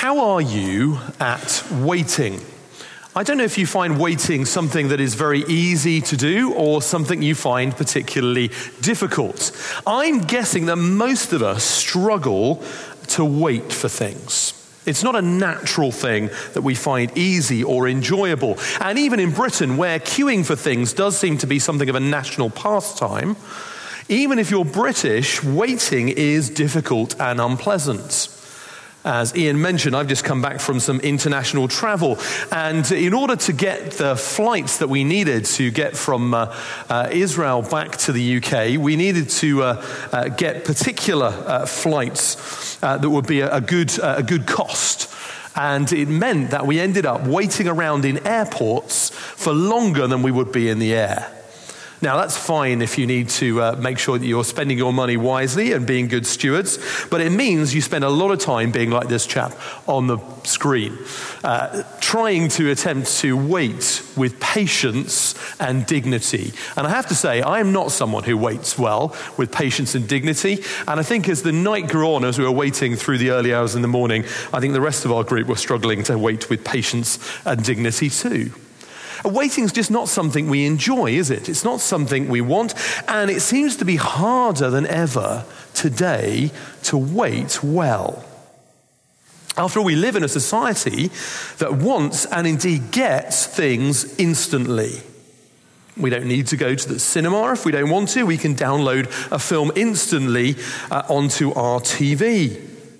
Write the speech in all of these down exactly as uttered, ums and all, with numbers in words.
How are you at waiting? I don't know if you find waiting something that is very easy to do or something you find particularly difficult. I'm guessing that most of us struggle to wait for things. It's not a natural thing that we find easy or enjoyable. And even in Britain, where queuing for things does seem to be something of a national pastime, even if you're British, waiting is difficult and unpleasant. As Ian mentioned, I've just come back from some international travel, and in order to get the flights that we needed to get from uh, uh, Israel back to the U K, we needed to uh, uh, get particular uh, flights uh, that would be a, a good uh, a good cost. And it meant that we ended up waiting around in airports for longer than we would be in the air. Now, that's fine if you need to uh, make sure that you're spending your money wisely and being good stewards, but it means you spend a lot of time being like this chap on the screen, uh, trying to attempt to wait with patience and dignity. And I have to say, I am not someone who waits well with patience and dignity, and I think as the night grew on, as we were waiting through the early hours in the morning, I think the rest of our group were struggling to wait with patience and dignity too. Waiting is just not something we enjoy, is it? It's not something we want, and it seems to be harder than ever today to wait well. After all, we live in a society that wants and indeed gets things instantly. We don't need to go to the cinema if we don't want to. We can download a film instantly uh, onto our T V.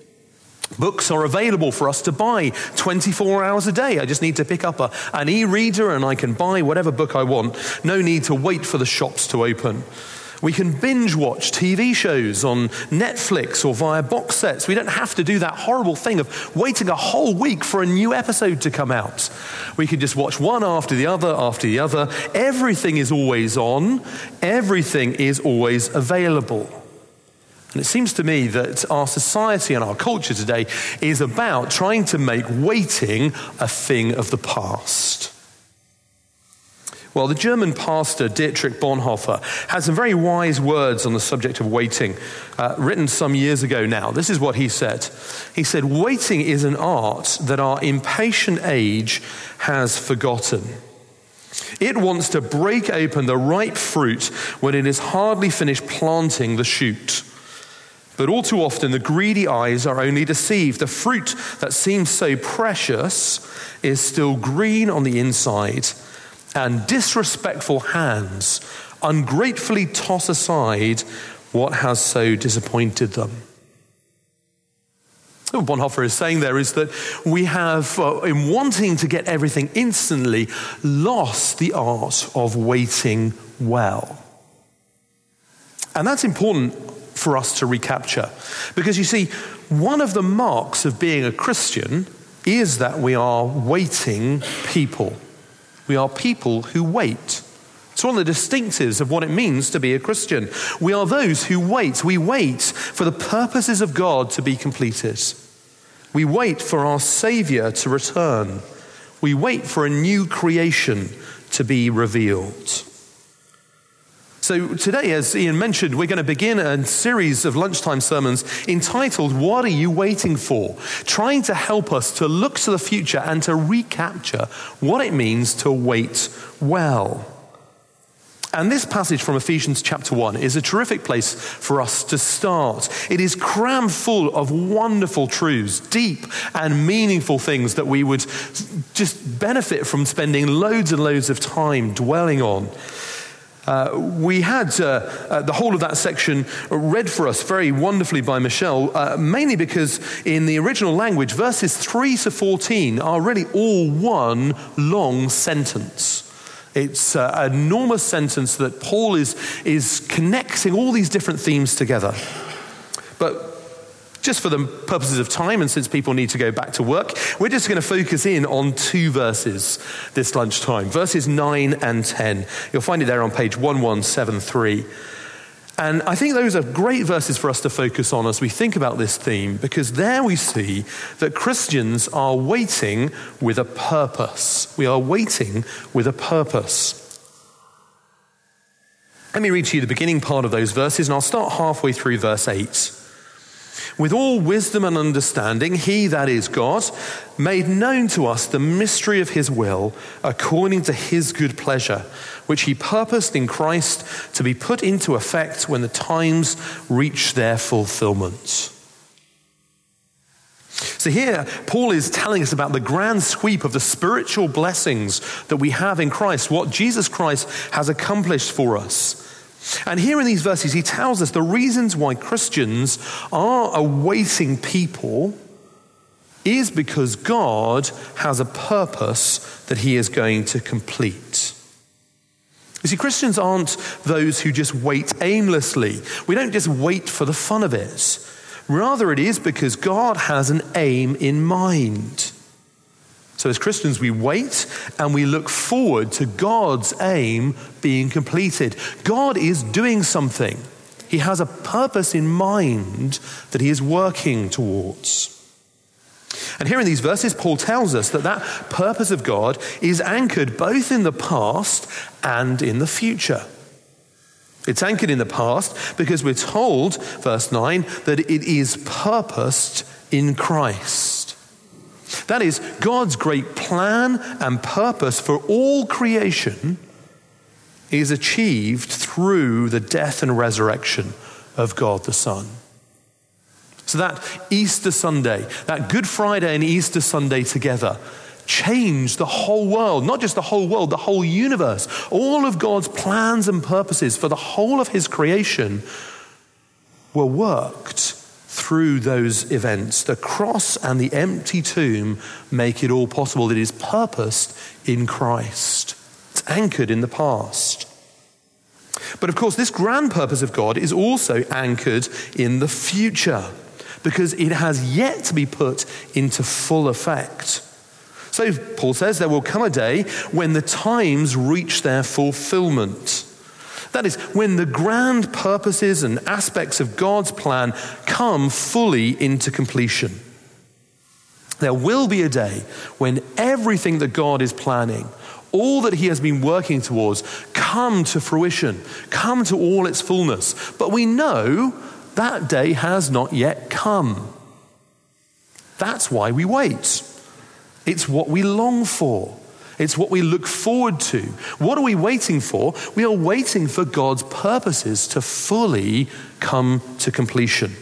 Books are available for us to buy twenty-four hours a day. I just need to pick up a, an e-reader and I can buy whatever book I want. No need to wait for the shops to open. We can binge watch T V shows on Netflix or via box sets. We don't have to do that horrible thing of waiting a whole week for a new episode to come out. We can just watch one after the other after the other. Everything is always on. Everything is always available. And it seems to me that our society and our culture today is about trying to make waiting a thing of the past. Well, the German pastor Dietrich Bonhoeffer has some very wise words on the subject of waiting, uh, written some years ago now. This is what he said. He said, "Waiting is an art that our impatient age has forgotten. It wants to break open the ripe fruit when it has hardly finished planting the shoot. But all too often, the greedy eyes are only deceived. The fruit that seems so precious is still green on the inside, and disrespectful hands ungratefully toss aside what has so disappointed them." What Bonhoeffer is saying there is that we have, uh, in wanting to get everything instantly, lost the art of waiting well. And that's important for us to recapture. Because you see, one of the marks of being a Christian is that we are waiting people. We are people who wait. It's one of the distinctives of what it means to be a Christian. We are those who wait. We wait for the purposes of God to be completed. We wait for our Savior to return. We wait for a new creation to be revealed. So today, as Ian mentioned, we're going to begin a series of lunchtime sermons entitled, "What Are You Waiting For?" Trying to help us to look to the future and to recapture what it means to wait well. And this passage from Ephesians chapter one is a terrific place for us to start. It is crammed full of wonderful truths, deep and meaningful things that we would just benefit from spending loads and loads of time dwelling on. Uh, we had uh, uh, the whole of that section read for us very wonderfully by Michelle, uh, mainly because in the original language, verses three to fourteen are really all one long sentence. It's uh, an enormous sentence that Paul is, is connecting all these different themes together. But just for the purposes of time, and since people need to go back to work, we're just going to focus in on two verses this lunchtime, verses nine and ten. You'll find it there on page eleven seventy-three. And I think those are great verses for us to focus on as we think about this theme, because there we see that Christians are waiting with a purpose. We are waiting with a purpose. Let me read to you the beginning part of those verses, and I'll start halfway through verse eight. With all wisdom and understanding, he, that is God, made known to us the mystery of his will according to his good pleasure, which he purposed in Christ to be put into effect when the times reach their fulfillment. So here, Paul is telling us about the grand sweep of the spiritual blessings that we have in Christ, what Jesus Christ has accomplished for us. And here in these verses, he tells us the reasons why Christians are awaiting people is because God has a purpose that he is going to complete. You see, Christians aren't those who just wait aimlessly. We don't just wait for the fun of it. Rather, it is because God has an aim in mind. So as Christians, we wait and we look forward to God's aim being completed. God is doing something. He has a purpose in mind that he is working towards. And here in these verses, Paul tells us that that purpose of God is anchored both in the past and in the future. It's anchored in the past because we're told, verse nine, that it is purposed in Christ. That is, God's great plan and purpose for all creation is achieved through the death and resurrection of God the Son. So that Easter Sunday, that Good Friday and Easter Sunday together, changed the whole world, not just the whole world, the whole universe. All of God's plans and purposes for the whole of his creation were worked through those events. The cross and the empty tomb make it all possible. It is purposed in Christ. It's anchored in the past. But of course, this grand purpose of God is also anchored in the future because it has yet to be put into full effect. So Paul says there will come a day when the times reach their fulfillment. That is, when the grand purposes and aspects of God's plan come fully into completion. There will be a day when everything that God is planning, all that he has been working towards, come to fruition, come to all its fullness. But we know that day has not yet come. That's why we wait. It's what we long for. It's what we look forward to. What are we waiting for? We are waiting for God's purposes to fully come to completion.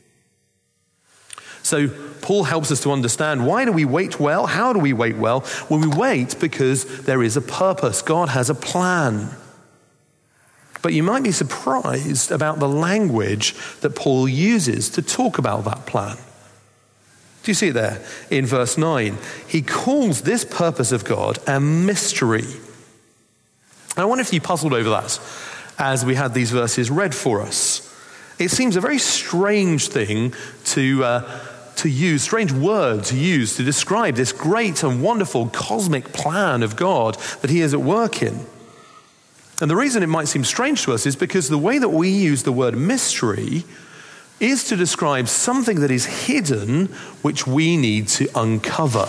So Paul helps us to understand, why do we wait well? How do we wait well? Well, we wait because there is a purpose. God has a plan. But you might be surprised about the language that Paul uses to talk about that plan. Do you see it there in verse nine? He calls this purpose of God a mystery. And I wonder if you puzzled over that as we had these verses read for us. It seems a very strange thing to uh, to use, strange word to use to describe this great and wonderful cosmic plan of God that he is at work in. And the reason it might seem strange to us is because the way that we use the word mystery is to describe something that is hidden, which we need to uncover.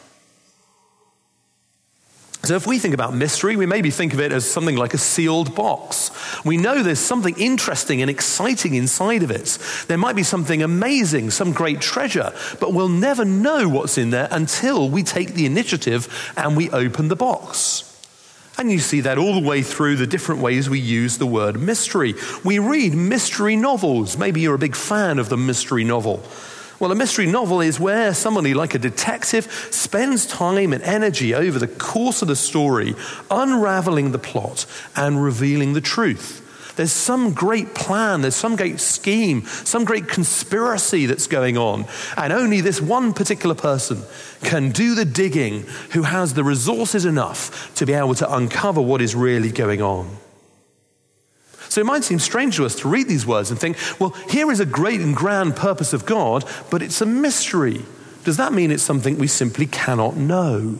So if we think about mystery, we maybe think of it as something like a sealed box. We know there's something interesting and exciting inside of it. There might be something amazing, some great treasure, but we'll never know what's in there until we take the initiative and we open the box. And you see that all the way through the different ways we use the word mystery. We read mystery novels. Maybe you're a big fan of the mystery novel. Well, a mystery novel is where somebody like a detective spends time and energy over the course of the story, unraveling the plot and revealing the truth. There's some great plan, there's some great scheme, some great conspiracy that's going on. And only this one particular person can do the digging, who has the resources enough to be able to uncover what is really going on. So it might seem strange to us to read these words and think, well, here is a great and grand purpose of God, but it's a mystery. Does that mean it's something we simply cannot know?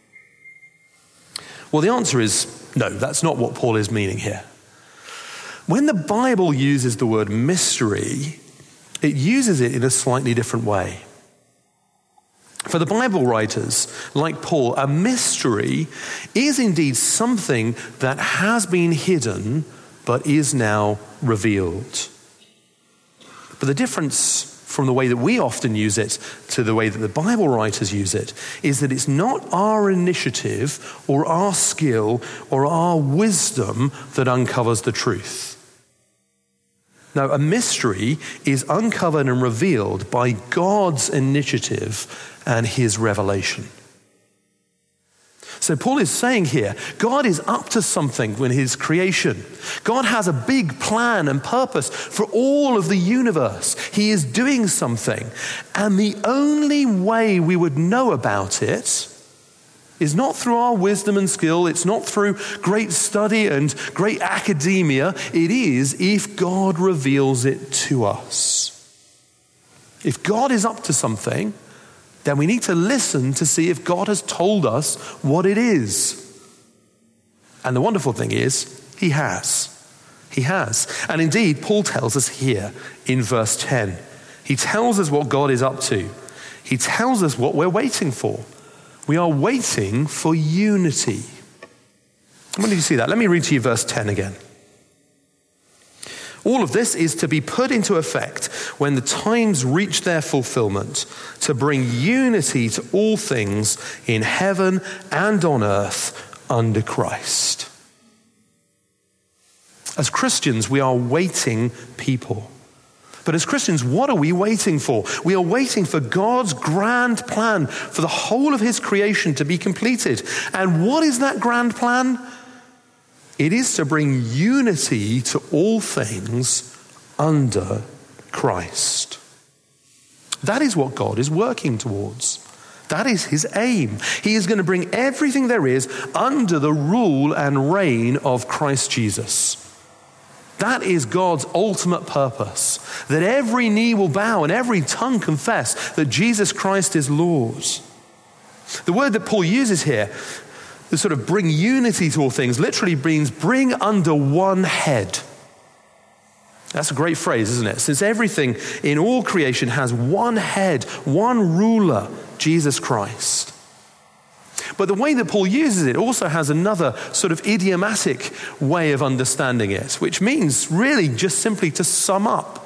Well, the answer is no, that's not what Paul is meaning here. When the Bible uses the word mystery, it uses it in a slightly different way. For the Bible writers, like Paul, a mystery is indeed something that has been hidden but is now revealed. But the difference from the way that we often use it to the way that the Bible writers use it, is that it's not our initiative or our skill or our wisdom that uncovers the truth. No, a mystery is uncovered and revealed by God's initiative and his revelation. So Paul is saying here, God is up to something in his creation. God has a big plan and purpose for all of the universe. He is doing something. And the only way we would know about it is not through our wisdom and skill. It's not through great study and great academia. It is if God reveals it to us. If God is up to something, then we need to listen to see if God has told us what it is. And the wonderful thing is, he has. He has. And indeed, Paul tells us here in verse ten. He tells us what God is up to. He tells us what we're waiting for. We are waiting for unity. When did you see that? Let me read to you verse ten again. All of this is to be put into effect when the times reach their fulfillment, to bring unity to all things in heaven and on earth under Christ. As Christians, we are waiting people. But as Christians, what are we waiting for? We are waiting for God's grand plan for the whole of his creation to be completed. And what is that grand plan? It is to bring unity to all things under Christ. That is what God is working towards. That is his aim. He is going to bring everything there is under the rule and reign of Christ Jesus. That is God's ultimate purpose, that every knee will bow and every tongue confess that Jesus Christ is Lord. The word that Paul uses here, to sort of bring unity to all things, literally means bring under one head. That's a great phrase, isn't it? Since everything in all creation has one head, one ruler, Jesus Christ. But the way that Paul uses it also has another sort of idiomatic way of understanding it, which means really just simply to sum up.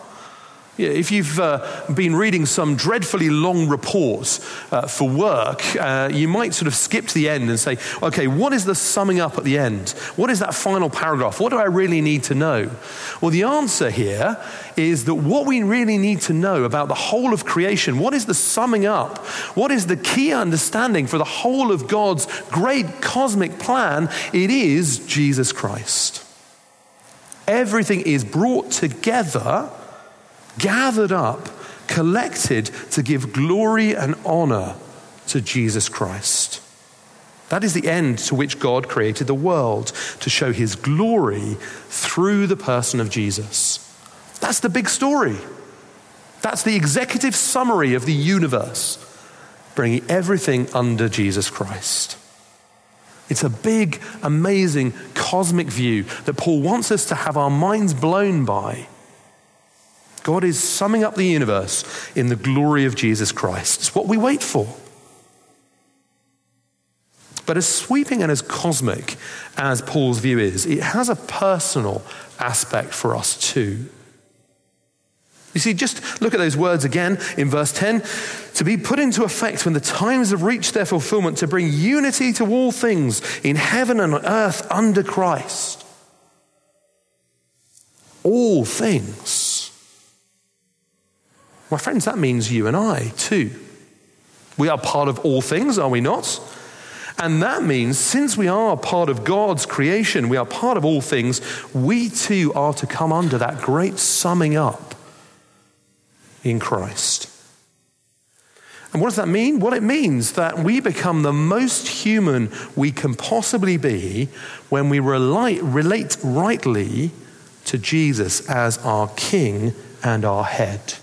If you've uh, been reading some dreadfully long report uh, for work, uh, you might sort of skip to the end and say, okay, what is the summing up at the end? What is that final paragraph? What do I really need to know? Well, the answer here is that what we really need to know about the whole of creation, what is the summing up? What is the key understanding for the whole of God's great cosmic plan? It is Jesus Christ. Everything is brought together, gathered up, collected to give glory and honor to Jesus Christ. That is the end to which God created the world, to show his glory through the person of Jesus. That's the big story. That's the executive summary of the universe, bringing everything under Jesus Christ. It's a big, amazing, cosmic view that Paul wants us to have our minds blown by. God is summing up the universe in the glory of Jesus Christ. It's what we wait for. But as sweeping and as cosmic as Paul's view is, it has a personal aspect for us too. You see, just look at those words again in verse ten. To be put into effect when the times have reached their fulfillment, to bring unity to all things in heaven and on earth under Christ. All things. My friends, that means you and I too. We are part of all things, are we not? And that means since we are part of God's creation, we are part of all things, we too are to come under that great summing up in Christ. And what does that mean? Well, it means that we become the most human we can possibly be when we relate, relate rightly to Jesus as our King and our head.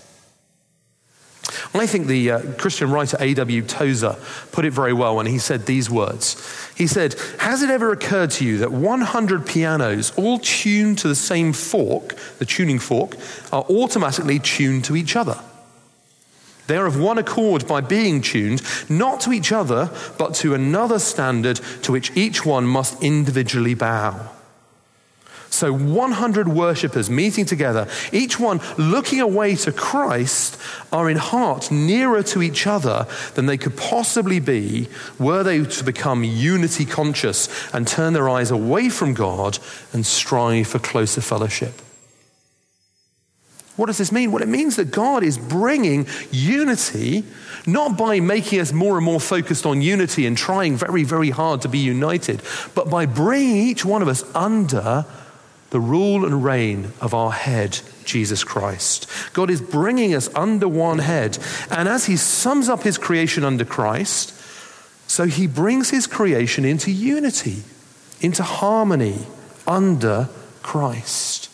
I think the uh, Christian writer A W Tozer put it very well when he said these words. He said, has it ever occurred to you that one hundred pianos all tuned to the same fork, the tuning fork, are automatically tuned to each other? They are of one accord by being tuned, not to each other, but to another standard to which each one must individually bow. So one hundred worshippers meeting together, each one looking away to Christ, are in heart nearer to each other than they could possibly be were they to become unity conscious and turn their eyes away from God and strive for closer fellowship. What does this mean? Well, it means that God is bringing unity, not by making us more and more focused on unity and trying very, very hard to be united, but by bringing each one of us under the rule and reign of our head, Jesus Christ. God is bringing us under one head. And as he sums up his creation under Christ, so he brings his creation into unity, into harmony under Christ.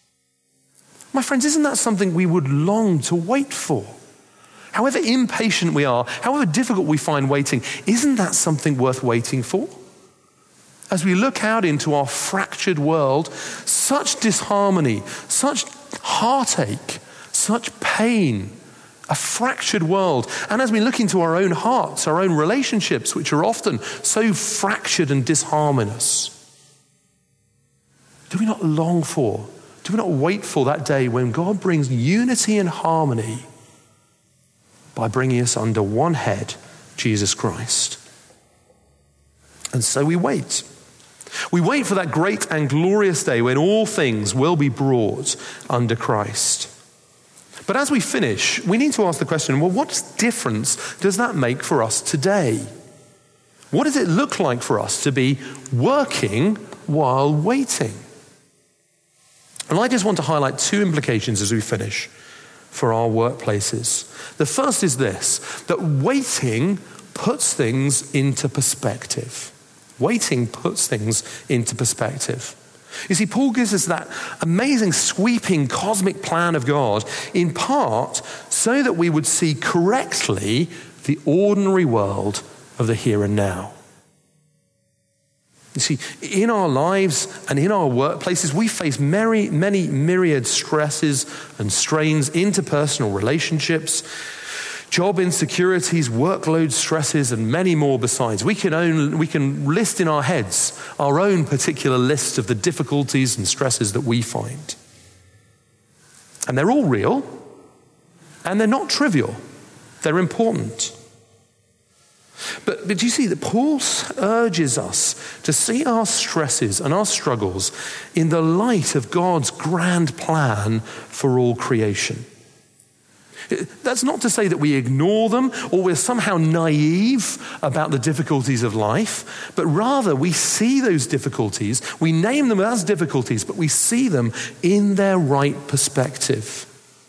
My friends, isn't that something we would long to wait for? However impatient we are, however difficult we find waiting, isn't that something worth waiting for? As we look out into our fractured world, such disharmony, such heartache, such pain, a fractured world. And as we look into our own hearts, our own relationships, which are often so fractured and disharmonious, do we not long for, do we not wait for that day when God brings unity and harmony by bringing us under one head, Jesus Christ? And so we wait. We wait for that great and glorious day when all things will be brought under Christ. But as we finish, we need to ask the question, well, what difference does that make for us today? What does it look like for us to be working while waiting? And I just want to highlight two implications as we finish for our workplaces. The first is this, that waiting puts things into perspective. Waiting puts things into perspective. You see, Paul gives us that amazing, sweeping, cosmic plan of God, in part so that we would see correctly the ordinary world of the here and now. You see, in our lives and in our workplaces, we face many, many myriad stresses and strains, interpersonal relationships, job insecurities, workload stresses, and many more besides. We can, own, we can list in our heads our own particular list of the difficulties and stresses that we find. And they're all real, and they're not trivial. They're important. But, but you see that Paul urges us to see our stresses and our struggles in the light of God's grand plan for all creation. That's not to say that we ignore them or we're somehow naive about the difficulties of life, but rather we see those difficulties, we name them as difficulties, but we see them in their right perspective.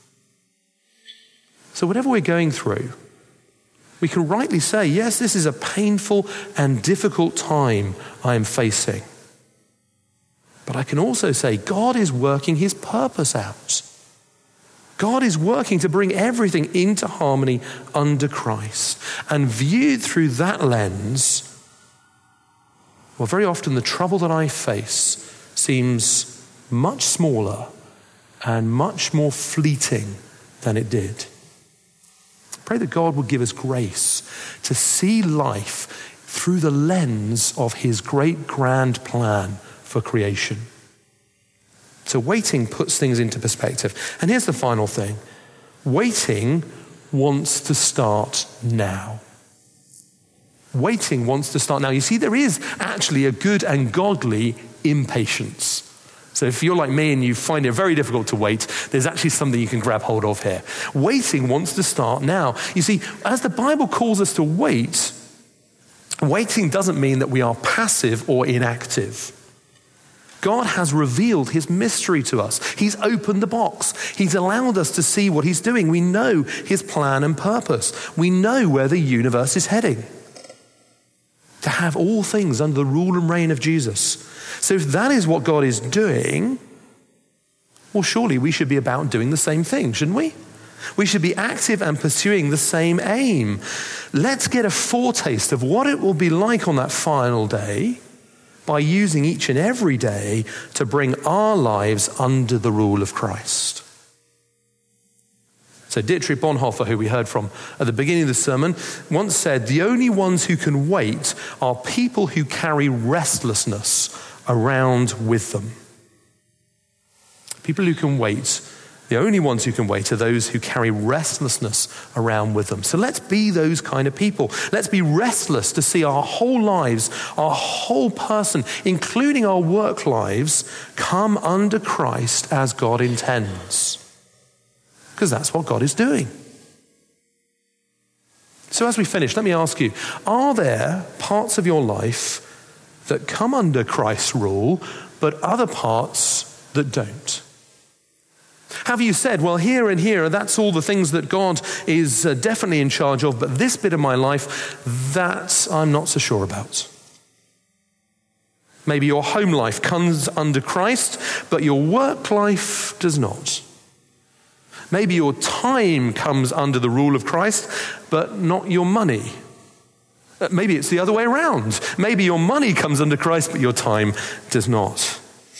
So whatever we're going through, we can rightly say, yes, this is a painful and difficult time I am facing. But I can also say, God is working his purpose out. God is working to bring everything into harmony under Christ. And viewed through that lens, well, very often the trouble that I face seems much smaller and much more fleeting than it did. Pray that God will give us grace to see life through the lens of his great grand plan for creation. So waiting puts things into perspective. And here's the final thing. Waiting wants to start now. Waiting wants to start now. You see, there is actually a good and godly impatience. So if you're like me and you find it very difficult to wait, there's actually something you can grab hold of here. Waiting wants to start now. You see, as the Bible calls us to wait, waiting doesn't mean that we are passive or inactive. God has revealed his mystery to us. He's opened the box. He's allowed us to see what he's doing. We know his plan and purpose. We know where the universe is heading. To have all things under the rule and reign of Jesus. So if that is what God is doing, well, surely we should be about doing the same thing, shouldn't we? We should be active and pursuing the same aim. Let's get a foretaste of what it will be like on that final day by using each and every day to bring our lives under the rule of Christ. So Dietrich Bonhoeffer, who we heard from at the beginning of the sermon, once said, the only ones who can wait are people who carry restlessness around with them. People who can wait, the only ones who can wait are those who carry restlessness around with them. So let's be those kind of people. Let's be restless to see our whole lives, our whole person, including our work lives, come under Christ as God intends. Because that's what God is doing. So as we finish, let me ask you, are there parts of your life that come under Christ's rule, but other parts that don't? Have you said, well, here and here, that's all the things that God is uh, definitely in charge of, but this bit of my life, that I'm not so sure about? Maybe your home life comes under Christ, but your work life does not. Maybe your time comes under the rule of Christ, but not your money. Maybe it's the other way around. Maybe your money comes under Christ, but your time does not.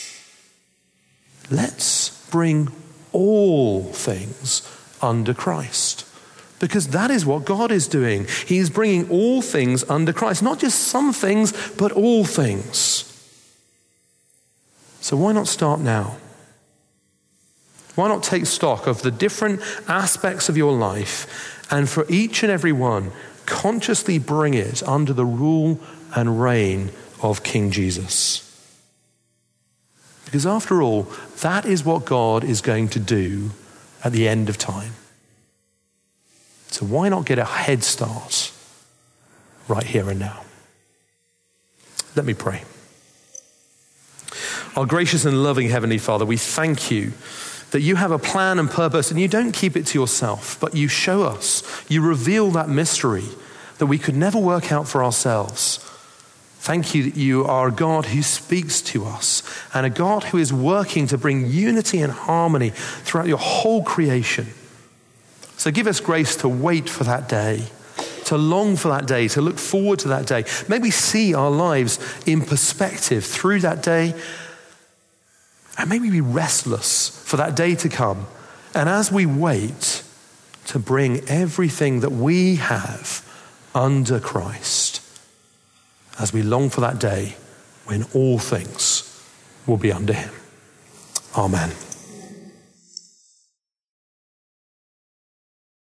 Let's bring all things under Christ, because that is what God is doing. He's bringing all things under Christ, not just some things, but all things. So why not start now? Why not take stock of the different aspects of your life, and for each and every one, consciously bring it under the rule and reign of King Jesus? Because after all, that is what God is going to do at the end of time. So why not get a head start right here and now? Let me pray. Our gracious and loving Heavenly Father, we thank you that you have a plan and purpose, and you don't keep it to yourself, but you show us, you reveal that mystery that we could never work out for ourselves. Thank you that you are a God who speaks to us, and a God who is working to bring unity and harmony throughout your whole creation. So give us grace to wait for that day, to long for that day, to look forward to that day. Maybe see our lives in perspective through that day, and maybe be restless for that day to come. And as we wait, to bring everything that we have under Christ, as we long for that day when all things will be under him. Amen.